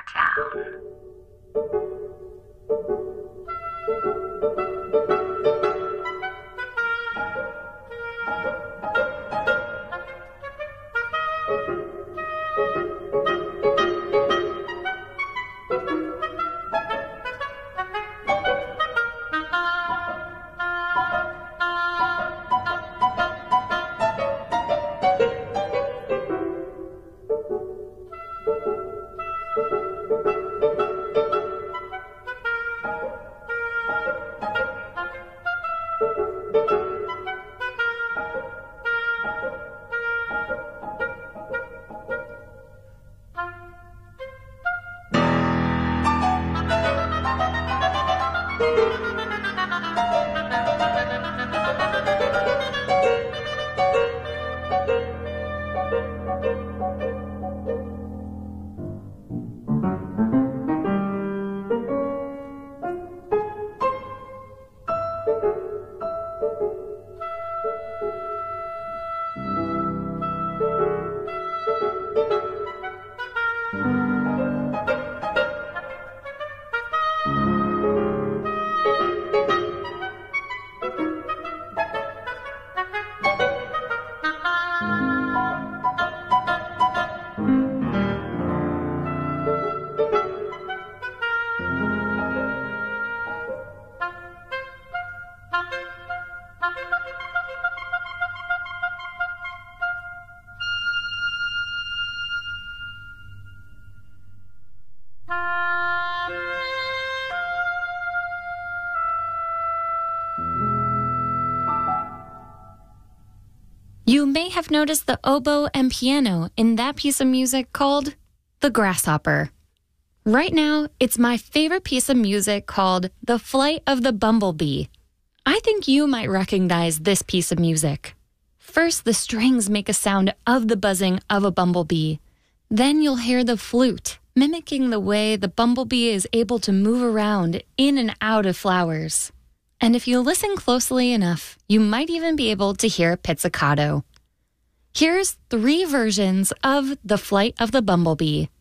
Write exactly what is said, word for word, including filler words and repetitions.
town. You may have noticed the oboe and piano in that piece of music called The Grasshopper. Right now, it's my favorite piece of music called The Flight of the Bumblebee. I think you might recognize this piece of music. First, the strings make a sound of the buzzing of a bumblebee. Then you'll hear the flute, mimicking the way the bumblebee is able to move around in and out of flowers. And if you listen closely enough, you might even be able to hear pizzicato. Here's three versions of The Flight of the Bumblebee.